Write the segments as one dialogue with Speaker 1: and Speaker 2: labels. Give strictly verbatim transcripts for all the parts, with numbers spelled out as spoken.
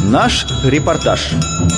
Speaker 1: Наш репортаж.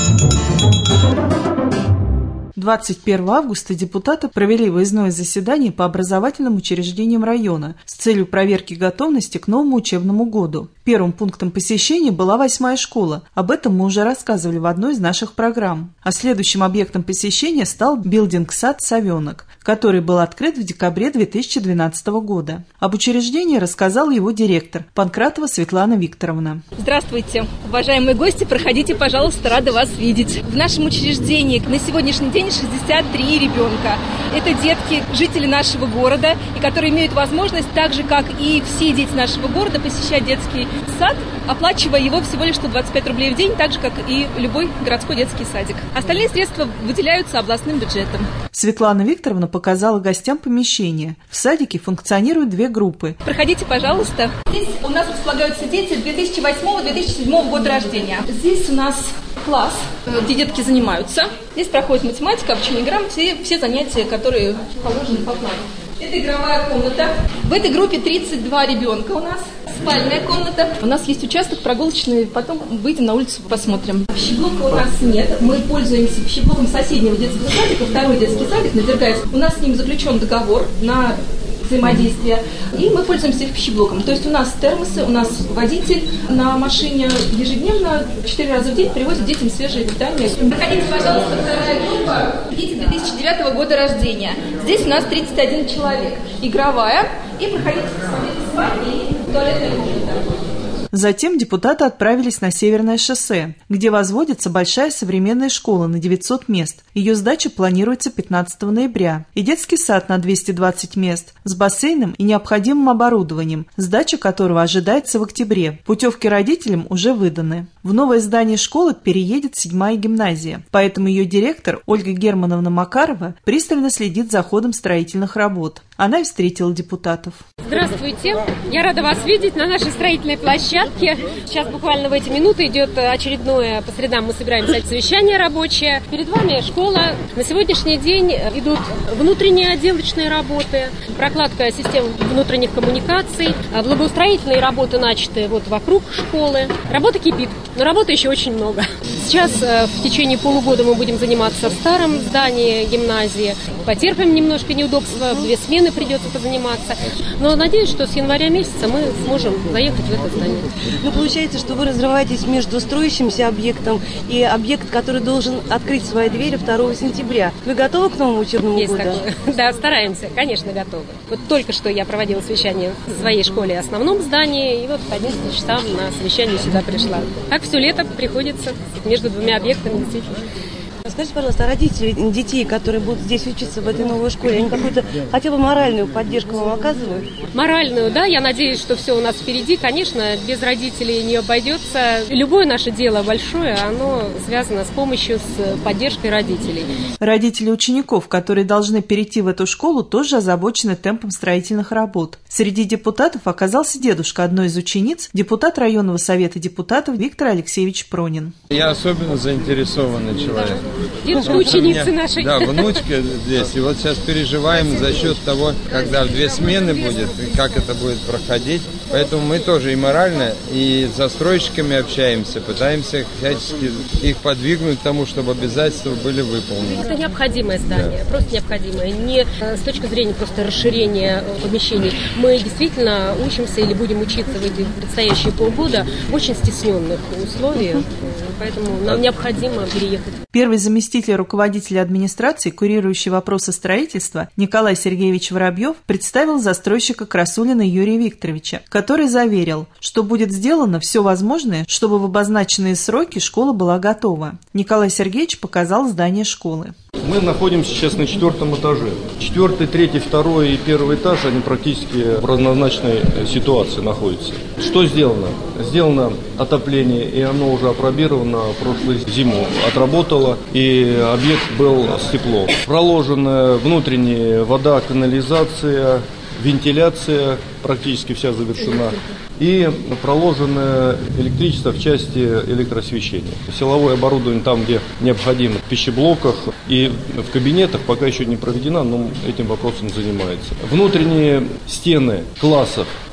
Speaker 2: двадцать первого августа депутаты провели выездное заседание по образовательным учреждениям района с целью проверки готовности к новому учебному году. Первым пунктом посещения была восьмая школа. Об этом мы уже рассказывали в одной из наших программ. А следующим объектом посещения стал билдинг-сад «Совенок», который был открыт в декабре две тысячи двенадцатого года. Об учреждении рассказала его директор Панкратова Светлана Викторовна.
Speaker 3: Здравствуйте, уважаемые гости, проходите, пожалуйста, рада вас видеть. В нашем учреждении на сегодняшний день шестьдесят три ребенка. Это детки, жители нашего города, и которые имеют возможность, так же, как и все дети нашего города, посещать детский сад, оплачивая его всего лишь сто двадцать пять рублей в день, так же, как и любой городской детский садик. Остальные средства выделяются областным бюджетом.
Speaker 2: Светлана Викторовна показала гостям помещение. В садике функционируют две группы.
Speaker 3: Проходите, пожалуйста. Здесь у нас располагаются дети две тысячи восьмого — две тысячи седьмого года рождения. Здесь у нас класс, где детки занимаются. Здесь проходит математика, обучение грамоте и все занятия, которые положены по плану. Это игровая комната. В этой группе тридцать два ребенка у нас. Спальная комната. У нас есть участок прогулочный, потом выйдем на улицу, посмотрим. Пищеблока у нас нет. Мы пользуемся пищеблоком соседнего детского садика, второй детский садик на Дергайске. У нас с ним заключен договор на взаимодействие, и мы пользуемся их пищеблоком. То есть у нас термосы, у нас водитель на машине ежедневно, четыре раза в день привозит детям свежее питание. Проходите, пожалуйста, вторая группа. Дети две тысячи девятого года рождения. Здесь у нас тридцать один человек. Игровая. И проходите, посмотрите, спальня и туалетная комната.
Speaker 2: Затем депутаты отправились на Северное шоссе, где возводится большая современная школа на девятьсот мест. Ее сдача планируется пятнадцатого ноября. И детский сад на двести двадцать мест с бассейном и необходимым оборудованием, сдача которого ожидается в октябре. Путевки родителям уже выданы. В новое здание школы переедет седьмая гимназия, поэтому ее директор Ольга Германовна Макарова пристально следит за ходом строительных работ. Она и встретила депутатов.
Speaker 4: Здравствуйте, я рада вас видеть на нашей строительной площадке. Сейчас буквально в эти минуты идет очередное, по средам мы собираемся совещание рабочее. Перед вами школа. На сегодняшний день идут внутренние отделочные работы, прокладка систем внутренних коммуникаций, благоустроительные работы начаты вот вокруг школы. Работа кипит, но работы еще очень много. Сейчас в течение полугода мы будем заниматься в старом здании гимназии. Потерпим немножко неудобства, две смены придется позаниматься. Но надеюсь, что с января месяца мы сможем заехать в это здание.
Speaker 5: Ну, получается, что вы разрываетесь между строящимся объектом и объект, который должен открыть свои двери второго сентября. Вы готовы к новому учебному
Speaker 4: Есть
Speaker 5: году?
Speaker 4: Такое. Да, стараемся, конечно, готовы. Вот только что я проводила совещание в своей школе, основном здании, и вот по одиннадцати часам на совещание сюда пришла. Как все лето приходится между двумя объектами, действительно.
Speaker 5: Скажите, пожалуйста, родители детей, которые будут здесь учиться в этой новой школе, они какую-то хотя бы моральную поддержку вам оказывают?
Speaker 4: Моральную, да, я надеюсь, что все у нас впереди. Конечно, без родителей не обойдется. Любое наше дело большое, оно связано с помощью, с поддержкой родителей.
Speaker 2: Родители учеников, которые должны перейти в эту школу, тоже озабочены темпом строительных работ. Среди депутатов оказался дедушка одной из учениц, депутат районного совета депутатов Виктор Алексеевич Пронин.
Speaker 6: Я особенно заинтересованный человек.
Speaker 4: Дедушка ученицы нашей.
Speaker 6: Да, внучка здесь. И вот сейчас переживаем за счет того, когда две смены будет, и как это будет проходить. Поэтому мы тоже и морально, и с застройщиками общаемся, пытаемся всячески их подвигнуть к тому, чтобы обязательства были выполнены.
Speaker 4: Это необходимое здание, да. Просто необходимое. Не с точки зрения просто расширения помещений. Мы действительно учимся или будем учиться в эти предстоящие полгода в очень стесненных условиях, поэтому нам необходимо переехать.
Speaker 2: Первый заместитель руководителя администрации, курирующий вопросы строительства, Николай Сергеевич Воробьев представил застройщика Красулина Юрия Викторовича, который заверил, что будет сделано все возможное, чтобы в обозначенные сроки школа была готова. Николай Сергеевич показал здание школы.
Speaker 7: Мы находимся сейчас на четвертом этаже. Четвертый, третий, второй и первый этаж, они практически в равнозначной ситуации находятся. Что сделано? Сделано отопление, и оно уже опробировано прошлой зимой. Отработало, и объект был с теплом. Проложена внутренняя вода, канализация, вентиляция практически вся завершена. И проложено электричество в части электросвещения. Силовое оборудование там, где необходимо, в пищеблоках и в кабинетах пока еще не проведена, но этим вопросом занимается. Внутренние стены классов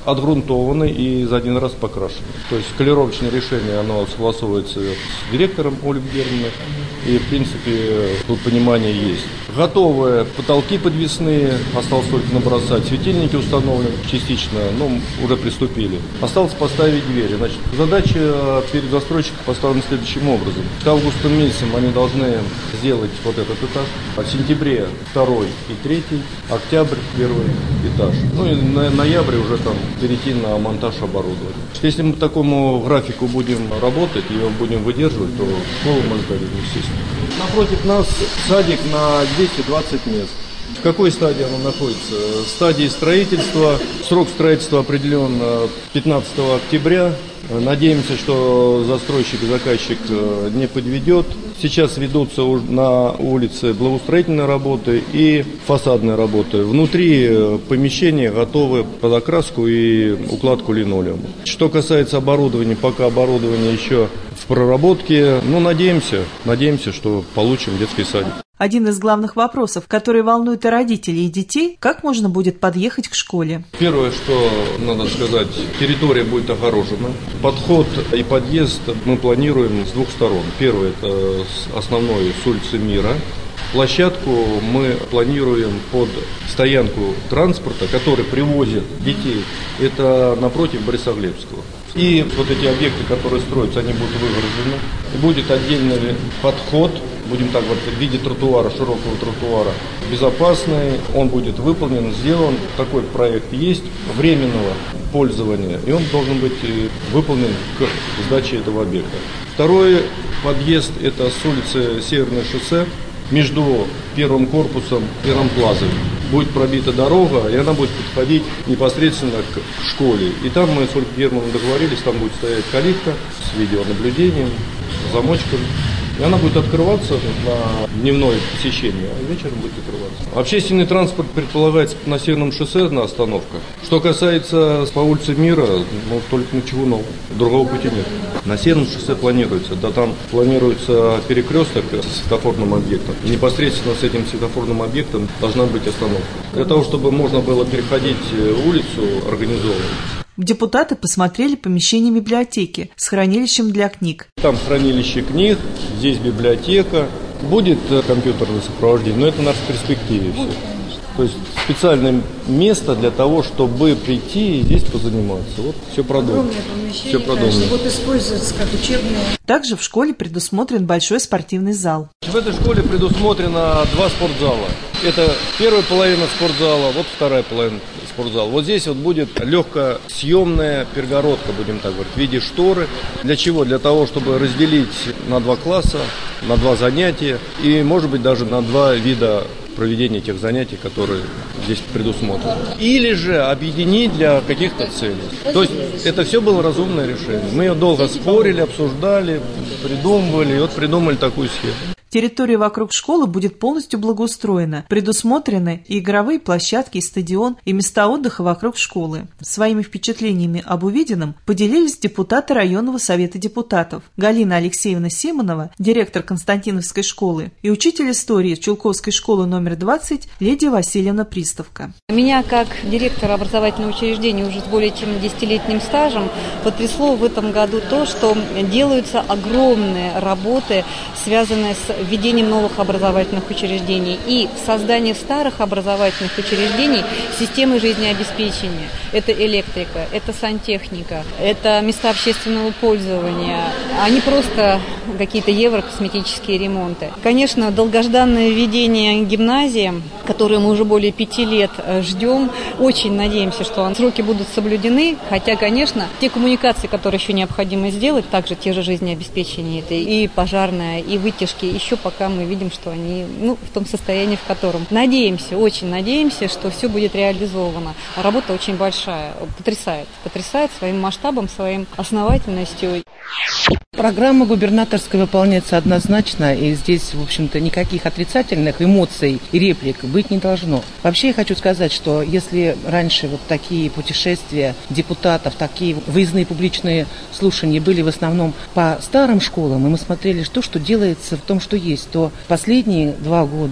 Speaker 7: отгрунтованы и за один раз покрашены. То есть колеровочное решение, оно согласовывается с директором Ольгой Германовной, и, в принципе, тут понимание есть. Готовые потолки подвесные, осталось только набросать. Светильники установлены частично, ну, уже приступили. Осталось поставить двери. Значит, задача перед застройщиком поставлена следующим образом. С августом месяцем они должны сделать вот этот этаж. А в сентябре второй и третий, октябрь первый этаж. Ну и на ноябре уже там перейти на монтаж оборудования. Если мы по такому графику будем работать и его будем выдерживать, то школу мы сдадим, естественно. Напротив нас садик на двести двадцать мест. В какой стадии оно находится? В стадии строительства. Срок строительства определен пятнадцатого октября. Надеемся, что застройщик и заказчик не подведет. Сейчас ведутся на улице благоустроительные работы и фасадные работы. Внутри помещения готовы под окраску и укладку линолеума. Что касается оборудования, пока оборудование еще в проработке, но надеемся, надеемся, что получим детский садик.
Speaker 2: Один из главных вопросов, который волнует и родителей, и детей, как можно будет подъехать к школе.
Speaker 7: Первое, что надо сказать, территория будет огорожена. Подход и подъезд мы планируем с двух сторон. Первое, это основной с улицы Мира. Площадку мы планируем под стоянку транспорта, который привозит детей. Это напротив Борисоглебского. И вот эти объекты, которые строятся, они будут выгорожены. Будет отдельный подход, будем так вот, в виде тротуара, широкого тротуара, безопасный. Он будет выполнен, сделан. Такой проект есть, временного пользования. И он должен быть выполнен к сдаче этого объекта. Второй подъезд – это с улицы Северное шоссе. Между первым корпусом и рамплазой будет пробита дорога, и она будет подходить непосредственно к школе. И там мы с Ольгой Германовной договорились, там будет стоять калитка с видеонаблюдением, с замочком. И она будет открываться на дневное посещение, а вечером будет открываться. Общественный транспорт предполагается на Северном шоссе на остановках. Что касается по улице Мира, ну только ничего нового, другого пути нет. На Северном шоссе планируется, да там планируется перекресток с светофорным объектом. И непосредственно с этим светофорным объектом должна быть остановка. Для того, чтобы можно было переходить улицу организованно.
Speaker 2: Депутаты посмотрели помещение библиотеки с хранилищем для книг.
Speaker 7: Там хранилище книг, здесь библиотека, будет компьютерное сопровождение, но это у нас в перспективе все. То есть специальное место для того, чтобы прийти и здесь позаниматься. Вот все продумано.
Speaker 1: Огромное помещение,
Speaker 7: все продумано.
Speaker 1: Конечно, вот используется как учебное.
Speaker 2: Также в школе предусмотрен большой спортивный зал.
Speaker 7: В этой школе предусмотрено два спортзала. Это первая половина спортзала, вот вторая половина спортзала. Вот здесь вот будет легкосъемная перегородка, будем так говорить, в виде шторы. Для чего? Для того, чтобы разделить на два класса, на два занятия и, может быть, даже на два вида проведения тех занятий, которые здесь предусмотрены. Или же объединить для каких-то целей. То есть это все было разумное решение. Мы ее долго спорили, обсуждали, придумывали, и вот придумали такую схему.
Speaker 2: Территория вокруг школы будет полностью благоустроена. Предусмотрены и игровые площадки, и стадион, и места отдыха вокруг школы. Своими впечатлениями об увиденном поделились депутаты районного совета депутатов Галина Алексеевна Симонова, директор Константиновской школы, и учитель истории Чулковской школы номер двадцать Лидия Васильевна Приставка.
Speaker 8: Меня, как директора образовательного учреждения уже с более чем десятилетним стажем, потрясло в этом году то, что делаются огромные работы, связанные с введением новых образовательных учреждений и создание старых образовательных учреждений системы жизнеобеспечения. Это электрика, это сантехника, это места общественного пользования, а не просто какие-то еврокосметические ремонты. Конечно, долгожданное введение гимназии, которое мы уже более пяти лет ждем, очень надеемся, что сроки будут соблюдены, хотя, конечно, те коммуникации, которые еще необходимо сделать, также те же жизнеобеспечения, это и пожарная, и вытяжки, еще пока мы видим, что они ну, в том состоянии, в котором. Надеемся, очень надеемся, что все будет реализовано. Работа очень большая, потрясает, потрясает своим масштабом, своим основательностью.
Speaker 9: Программа губернаторская выполняется однозначно, и здесь, в общем-то, никаких отрицательных эмоций и реплик быть не должно. Вообще я хочу сказать, что если раньше вот такие путешествия депутатов, такие выездные публичные слушания были в основном по старым школам, и мы смотрели, что, что делается в том, что есть, то последние два года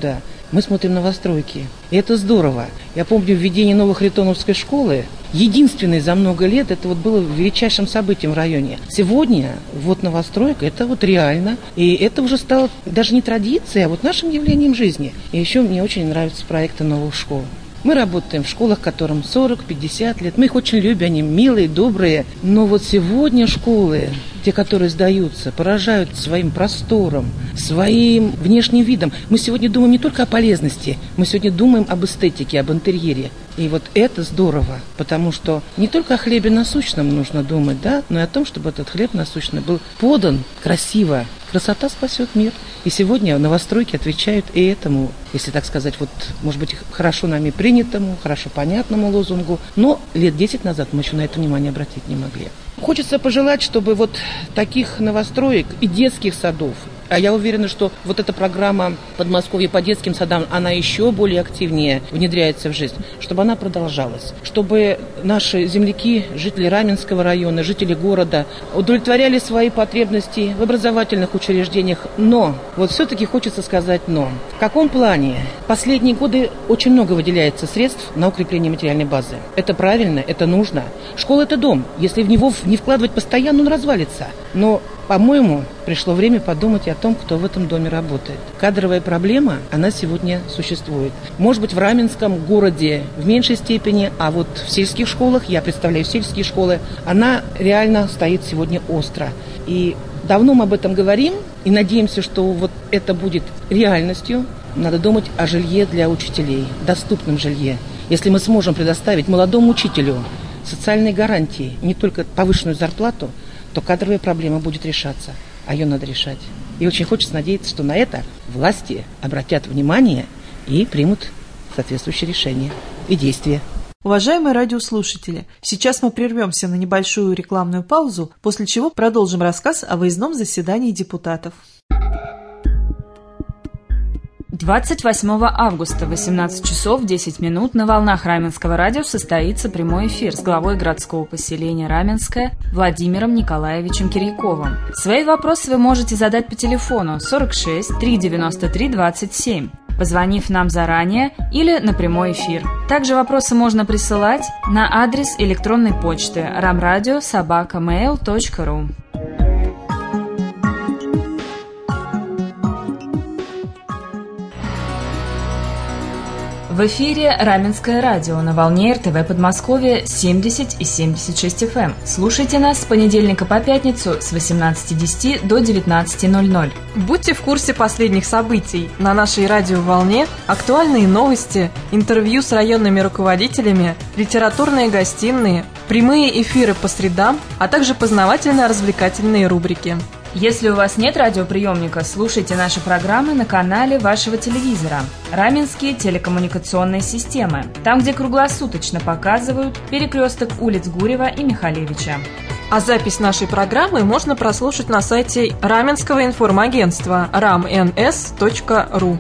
Speaker 9: мы смотрим новостройки. И это здорово. Я помню введение Новохритоновской школы. Единственное за много лет это вот было величайшим событием в районе. Сегодня вот новостройка, это вот реально. И это уже стало даже не традицией, а вот нашим явлением жизни. И еще мне очень нравятся проекты новых школ. Мы работаем в школах, которым сорок-пятьдесят лет. Мы их очень любим, они милые, добрые. Но вот сегодня школы, те, которые сдаются, поражают своим простором, своим внешним видом. Мы сегодня думаем не только о полезности, мы сегодня думаем об эстетике, об интерьере. И вот это здорово, потому что не только о хлебе насущном нужно думать, да, но и о том, чтобы этот хлеб насущный был подан красиво. Красота спасет мир. И сегодня новостройки отвечают и этому, если так сказать, вот, может быть, хорошо нами принятому, хорошо понятному лозунгу. Но лет десять назад мы еще на это внимание обратить не могли. Хочется пожелать, чтобы вот таких новостроек и детских садов, а я уверена, что вот эта программа Подмосковья по детским садам, она еще более активнее внедряется в жизнь, чтобы она продолжалась, чтобы наши земляки, жители Раменского района, жители города удовлетворяли свои потребности в образовательных учреждениях. Но, вот все-таки хочется сказать «но». В каком плане? Последние годы очень много выделяется средств на укрепление материальной базы. Это правильно, это нужно. Школа – это дом. Если в него не вкладывать постоянно, он развалится. Но по-моему, пришло время подумать и о том, кто в этом доме работает. Кадровая проблема, она сегодня существует. Может быть, в Раменском городе в меньшей степени, а вот в сельских школах, я представляю сельские школы, она реально стоит сегодня остро. И давно мы об этом говорим, и надеемся, что вот это будет реальностью. Надо думать о жилье для учителей, доступном жилье. Если мы сможем предоставить молодому учителю социальные гарантии, не только повышенную зарплату, то кадровая проблема будет решаться, а ее надо решать. И очень хочется надеяться, что на это власти обратят внимание и примут соответствующие решения и действия.
Speaker 2: Уважаемые радиослушатели, сейчас мы прервемся на небольшую рекламную паузу, после чего продолжим рассказ о выездном заседании депутатов.
Speaker 10: двадцать восьмого августа в восемнадцать часов десять минут на волнах Раменского радио состоится прямой эфир с главой городского поселения Раменское Владимиром Николаевичем Кирьяковым. Свои вопросы вы можете задать по телефону сорок шесть триста девяносто три двадцать семь, позвонив нам заранее или на прямой эфир. Также вопросы можно присылать на адрес электронной почты рамрадио собака мэйл точка ру. В эфире Раменское радио на волне эр тэ вэ Подмосковье семьдесят и семьдесят шесть эф эм. Слушайте нас с понедельника по пятницу с восемнадцати десяти до девятнадцати ноль-ноль.
Speaker 2: Будьте в курсе последних событий на нашей радиоволне, актуальные новости, интервью с районными руководителями, литературные гостиные, прямые эфиры по средам, а также познавательно-развлекательные рубрики.
Speaker 10: Если у вас нет радиоприемника, слушайте наши программы на канале вашего телевизора «Раменские телекоммуникационные системы», там, где круглосуточно показывают перекресток улиц Гурева и Михалевича.
Speaker 2: А запись нашей программы можно прослушать на сайте Раменского информагентства рам эн эс точка ру.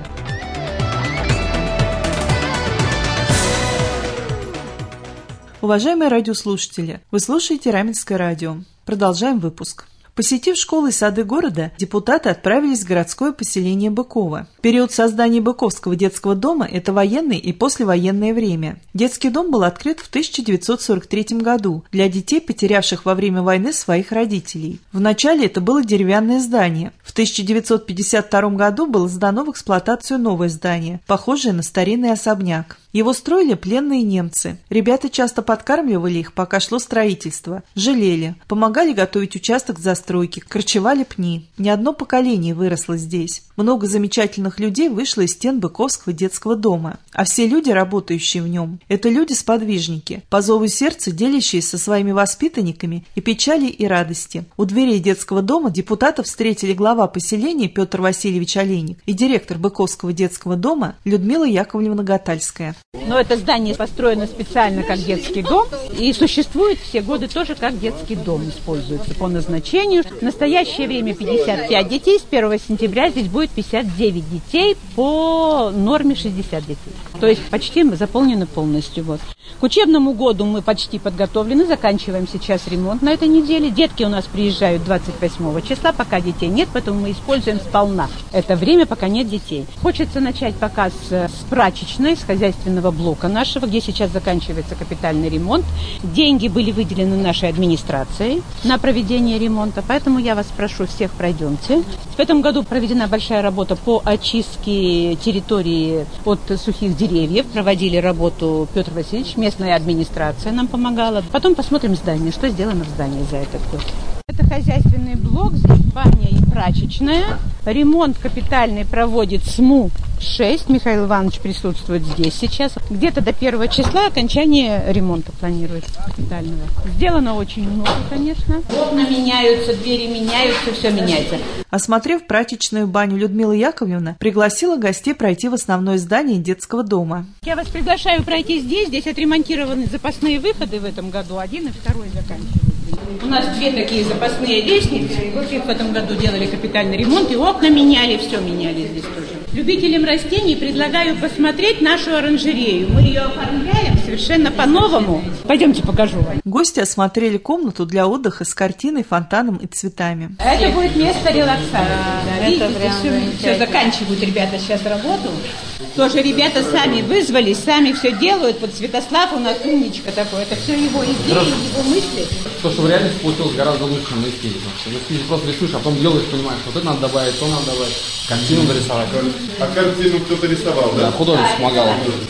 Speaker 2: Уважаемые радиослушатели, вы слушаете Раменское радио. Продолжаем выпуск. Посетив школы и сады города, депутаты отправились в городское поселение Быково. Период создания Быковского детского дома – это военное и послевоенное время. Детский дом был открыт в тысяча девятьсот сорок третьем году для детей, потерявших во время войны своих родителей. Вначале это было деревянное здание. В тысяча девятьсот пятьдесят втором году было сдано в эксплуатацию новое здание, похожее на старинный особняк. Его строили пленные немцы. Ребята часто подкармливали их, пока шло строительство. Жалели, помогали готовить участок застройки, корчевали пни. Не одно поколение выросло здесь. Много замечательных людей вышло из стен Быковского детского дома. А все люди, работающие в нем, это люди-сподвижники, по зову сердца делящиеся со своими воспитанниками и печали, и радости. У дверей детского дома депутатов встретили глава поселения Петр Васильевич Олейник и директор Быковского детского дома Людмила Яковлевна Гатальская.
Speaker 11: Но это здание построено специально как детский дом и существует все годы тоже как детский дом, используется по назначению. В настоящее время пятьдесят пять детей, с первого сентября здесь будет пятьдесят девять детей, по норме шестьдесят детей. То есть почти мы заполнены полностью. Вот. К учебному году мы почти подготовлены, заканчиваем сейчас ремонт на этой неделе. Детки у нас приезжают двадцать восьмого числа, пока детей нет, поэтому мы используем сполна это время, пока нет детей. Хочется начать пока с, с прачечной, с хозяйственного блока нашего, где сейчас заканчивается капитальный ремонт. Деньги были выделены нашей администрацией на проведение ремонта, поэтому я вас прошу, всех пройдемте. В этом году проведена большая работа по очистке территории от сухих деревьев. Проводили работу Петр Васильевич, местная администрация нам помогала. Потом посмотрим здание, что сделано в здании за этот год. Это хозяйственный блок, здесь баня и прачечная. Ремонт капитальный проводит СМУ шесть. Михаил Иванович присутствует здесь сейчас. Где-то до первого числа окончание ремонта планируется капитального. Сделано очень много, конечно. Окна меняются, двери меняются, все меняется.
Speaker 2: Осмотрев прачечную баню, Людмила Яковлевна пригласила гостей пройти в основное здание детского дома.
Speaker 11: Я вас приглашаю пройти здесь. Здесь отремонтированы запасные выходы в этом году. Один и второй заканчиваются. У нас две такие запасные лестницы. Вот их в этом году делали капитальный ремонт. И окна меняли, все меняли здесь тоже. Любителям растений предлагаю посмотреть нашу оранжерею. Мы ее оформляем совершенно по-новому. Пойдемте покажу вам.
Speaker 2: Гости осмотрели комнату для отдыха с картиной, фонтаном и цветами.
Speaker 11: Это будет место релаксации.
Speaker 8: Да,
Speaker 11: Видите,
Speaker 8: это прям
Speaker 11: все, все заканчивают ребята сейчас работу. Тоже ребята сами вызвались, сами все делают. Вот Святослав у нас умничка такой. Это все его идеи, его мысли.
Speaker 12: То, что в реальности получилось гораздо лучше, чем на эскизе. На эскизе просто рисуешь, а потом делаешь, понимаешь, вот это надо добавить, то надо добавить. Картину нарисовать.
Speaker 13: А картину кто-то рисовал, да?
Speaker 12: Да, художник помогал.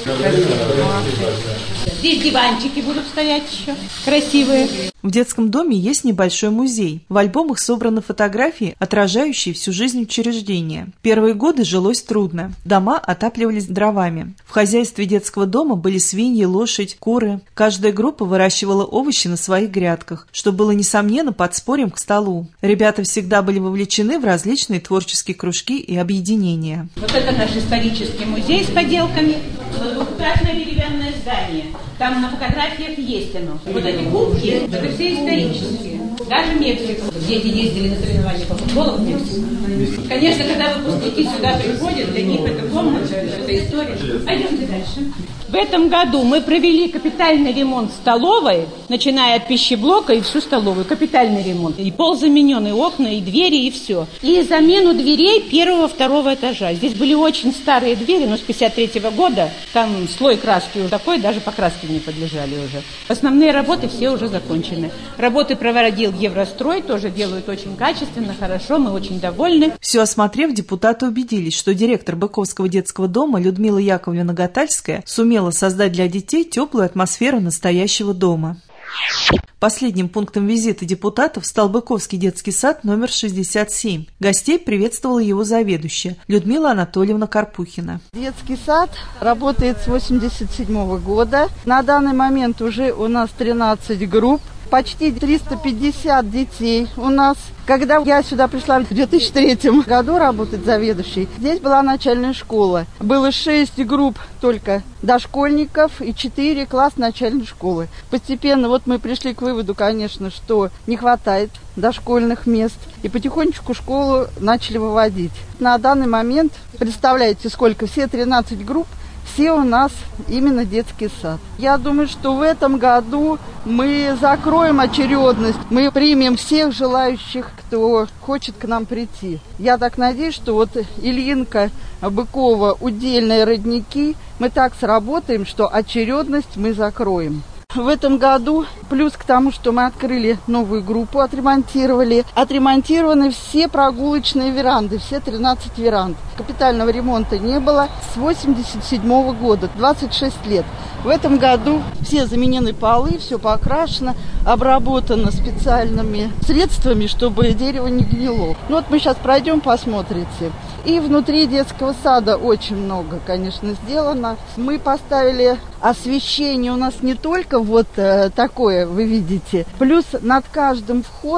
Speaker 11: Здесь диванчики будут стоять еще, красивые.
Speaker 2: В детском доме есть небольшой музей. В альбомах собраны фотографии, отражающие всю жизнь учреждения. Первые годы жилось трудно. Дома отапливались дровами. В хозяйстве детского дома были свиньи, лошадь, куры. Каждая группа выращивала овощи на своих грядках, что было, несомненно, подспорьем к столу. Ребята всегда были вовлечены в различные творческие кружки и объединения.
Speaker 11: Вот это наш исторический музей с поделками. Двухэтажное деревянное здание. Там на фотографиях есть оно. Вот эти кубки, это все исторические. Даже Мексика. Дети ездили на соревнования по футболу в Мексику. Конечно, когда выпускники сюда приходят, для них это комната, это история. Пойдемте дальше. В этом году мы провели капитальный ремонт столовой, начиная от пищеблока и всю столовую. Капитальный ремонт. И пол заменен, и окна, и двери, и все. И замену дверей первого, второго этажа. Здесь были очень старые двери, но с пятьдесят третьего года. Там слой краски уже такой, даже покраски не подлежали уже. Основные работы все уже закончены. Работы проводил Еврострой, тоже делают очень качественно, хорошо, мы очень довольны.
Speaker 2: Все осмотрев, депутаты убедились, что директор Быковского детского дома Людмила Яковлевна Гатальская сумела создать для детей теплую атмосферу настоящего дома. Последним пунктом визита депутатов стал Быковский детский сад номер шестьдесят семь. Гостей приветствовала его заведующая Людмила Анатольевна Карпухина.
Speaker 14: Детский сад работает с восемьдесят седьмого года. На данный момент уже у нас тринадцать групп. Почти триста пятьдесят детей у нас. Когда я сюда пришла в две тысячи третьем году работать заведующей, здесь была начальная школа. Было шесть групп только дошкольников и четыре класса начальной школы. Постепенно вот мы пришли к выводу, конечно, что не хватает дошкольных мест. И потихонечку школу начали выводить. На данный момент, представляете, сколько? Все тринадцать групп. Все у нас именно детский сад. Я думаю, что в этом году мы закроем очередность. Мы примем всех желающих, кто хочет к нам прийти. Я так надеюсь, что вот Ильинка, Быкова, удельные родники, мы так сработаем, что очередность мы закроем. В этом году, плюс к тому, что мы открыли новую группу, отремонтировали, отремонтированы все прогулочные веранды, все тринадцать веранд. Капитального ремонта не было с восемьдесят седьмого года, двадцать шесть лет. В этом году все заменены полы, все покрашено, обработано специальными средствами, чтобы дерево не гнило. Ну вот мы сейчас пройдем, посмотрите. И внутри детского сада очень много, конечно, сделано. Мы поставили освещение у нас не только вот э, такое, вы видите. Плюс над каждым входом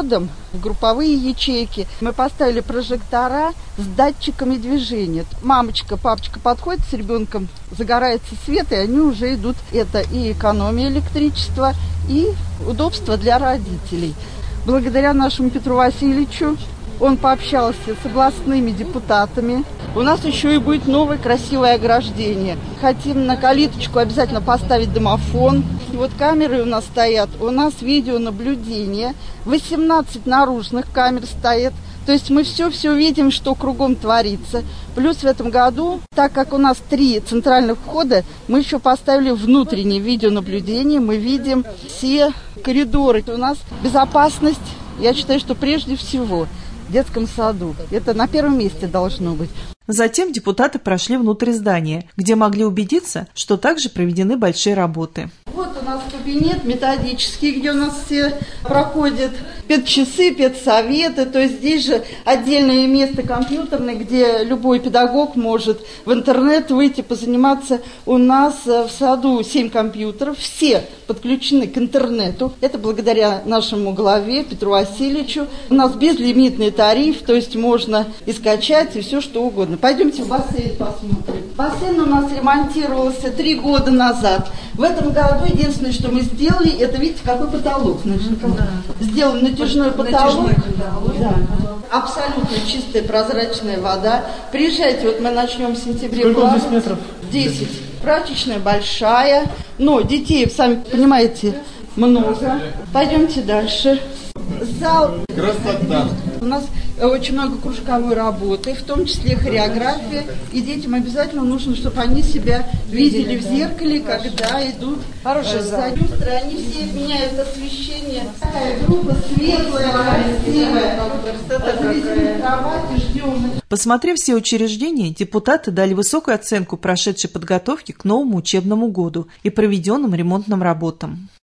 Speaker 14: в групповые ячейки. Мы поставили прожектора с датчиками движения. Мамочка, папочка подходит с ребенком, загорается свет, и они уже идут. Это и экономия электричества, и удобство для родителей. Благодаря нашему Петру Васильевичу он пообщался с областными депутатами. У нас еще и будет новое красивое ограждение. Хотим на калиточку обязательно поставить домофон. И вот камеры у нас стоят. У нас видеонаблюдение. восемнадцать наружных камер стоит. То есть мы все-все видим, что кругом творится. Плюс в этом году, так как у нас три центральных входа, мы еще поставили внутреннее видеонаблюдение. Мы видим все коридоры. У нас безопасность, я считаю, что прежде всего в детском саду. Это на первом месте должно быть.
Speaker 2: Затем депутаты прошли внутрь здания, где могли убедиться, что также проведены большие работы.
Speaker 14: Вот у нас кабинет методический, где у нас все проходят педчасы, педсоветы. То есть здесь же отдельное место компьютерное, где любой педагог может в интернет выйти, позаниматься. У нас в саду семь компьютеров, все подключены к интернету. Это благодаря нашему главе Петру Васильевичу. У нас безлимитный тариф, то есть можно и скачать, и все что угодно. Пойдемте в бассейн посмотрим. Бассейн у нас ремонтировался три года назад. В этом году единственное, что мы сделали, это, видите, какой потолок. Да. Сделан натяжной потолок. Натяжной потолок. Да. Абсолютно чистая прозрачная вода. Приезжайте, вот мы начнем в сентябре.
Speaker 15: Сколько здесь метров?
Speaker 14: десять. Прачечная большая. Но детей, сами понимаете, много. Пойдемте дальше. Зал.
Speaker 13: Красота.
Speaker 14: У нас очень много кружковой работы, в том числе хореография. И детям обязательно нужно, чтобы они себя видели в зеркале, когда идут
Speaker 1: Хороший зал.
Speaker 14: за люстрой. Они все меняют освещение. Такая группа светлая, красивая. Заведены кровати, ждем.
Speaker 2: Посмотрев все учреждения, депутаты дали высокую оценку прошедшей подготовки к новому учебному году и проведенным ремонтным работам.